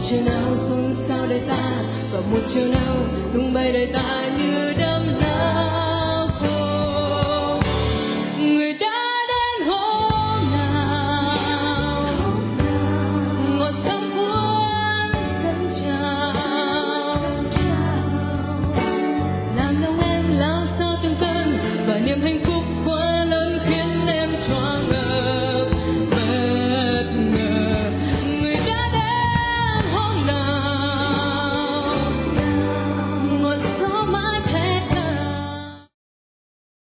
chiều nào xôn xao đời ta, và một chiều nào tung bay đời ta như đám lá.